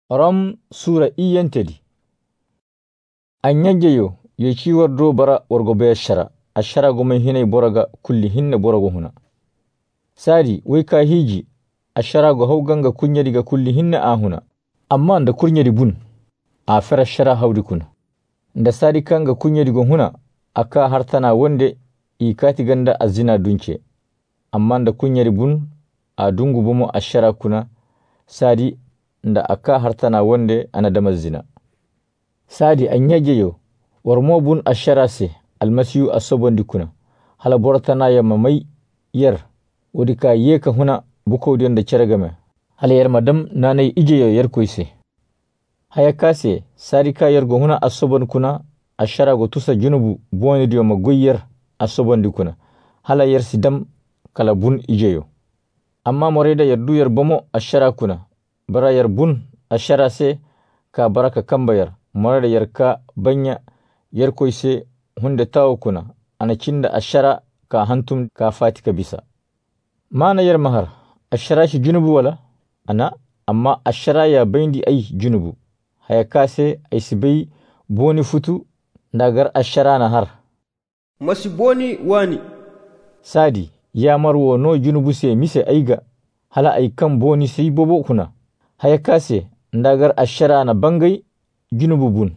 Ram Sura iyantedi. Anyageyo yeki wardo bara wargobe ashara gome hinay boraga kulli hinna borago huna. Sadi wayka hiji ashara go hawganga kunyadiga kulli hinna ahuna. Amma nda kunyadi bun a fera shara hawdi kuna. Nda sadi kanga kunyadigo huna aka hartana wande ikati ganda azina dunce. Amma nda kunyadi bun a dungu bomo ashara kuna sadi nda aka hartana wande anadama zina. Sadi anyageyo warmo bun ashara se almasiyu asobondi kuna. Hala boratana ya mamai yer wadika yeka huna buko diyan da ceragame. Hala yer madam nanay ijeyo yer koise. Hayakase sadi ka yergo huna asobon kuna ashara go tusa junubu boni diyo magoyer asobondi kuna. Hala yer sidam kala bun ijeyo. Amma moreda yerdu yer bomo ashara kuna. Bara yer bun ashara se ka baraka kamba yer. Moreda yer ka banya yer koise hunde tawo kuna. Anacinda ashara ka hantum ka fatika bisa. Mana yer mahar ashara shi junubu wala? Ana amma ashara ya bayndi ay junubu. Hayakase ay sibay boni futu ndagar ashara na har. Masi boni wani. Sadi ya marwo no junubu se mise aiga. Hala ay kan boni sai bobo kuna. Hayakase ndagar ashara na bangay junubu bun.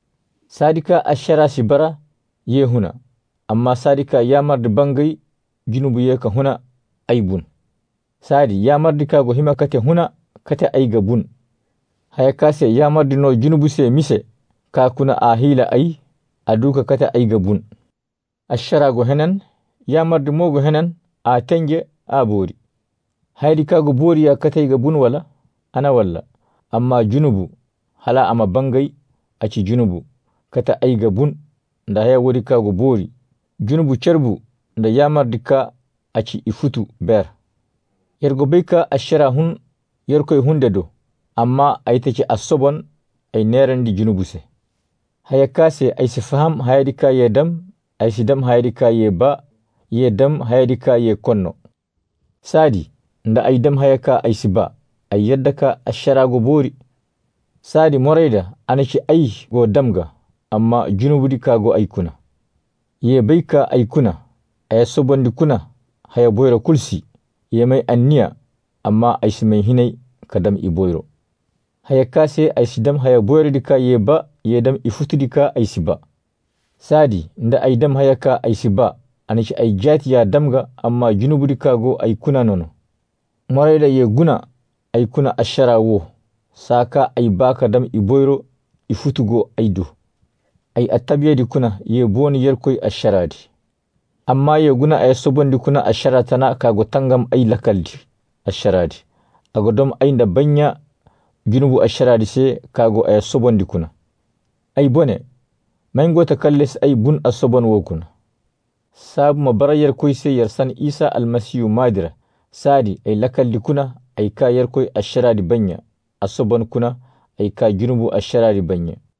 Sadika ashara si bara ye huna. Amma sadika ya mardi bangay junubu ye ka huna ay bun. Sadi ya mardi ka go hima kate huna kate aiga bun. Hayakase ya mardi no junubu se mise ka kuna ahila ay aduka kate aiga bun. Ashara go henan ya mardi mogo henan a tenge a bori. Haydi ka go bori ya kate aiga bun wala? Ana walla. Amma junubu hala ama bangay aci junubu kata aiga bun nda haya wodi ka go bori. Junubu cerbu nda ya mardi ka aci ifutu ber. Yergo beka ashara hun yerkoy hunde do. Amma ay taci asobon ay nerendi junubu se. Hayakase ay sifaham hayadika yedam ay sidam hayadika yeba yedam hayadika ye konno. Sadi nda ay dam hayaka ay siba ay yaddaka ashara go bori. Sadi moreda anaci ay go damga amma junubu dika go ay kuna. Ye bayka ay kuna ay sobondi kuna haya boyro kulsi ye may anniya amma ay simay hinay kadam i boyro. Hayakase ay sidam haya boyro dika yeba yedam ifutu dika ay siba. Sadi nda ay dam hayaka ay siba anaci ay jati ya damga amma junubu dika go ay kuna nono. Moreda ye guna ay kuna ashara wo. Saka ay baka dam i boyro ifutugo ay du. Ay atabiyadi kuna ye boni yerkoy asharadi. Amma ye guna ay sobondi kuna asharatana kago tangam ay lakaldi asharadi. Agodom ay nda banya junubu asharadi se kago ay sobondi kuna. Ay bone maingo takalles ay bun asobon wo kuna. Sabu mabara yerkoy se yersan Isa almasiyu madira. Sadi ay lakaldi kuna ay ka yerkoy asharadi banya. Asobon kuna ay ka junubu asharadi banya.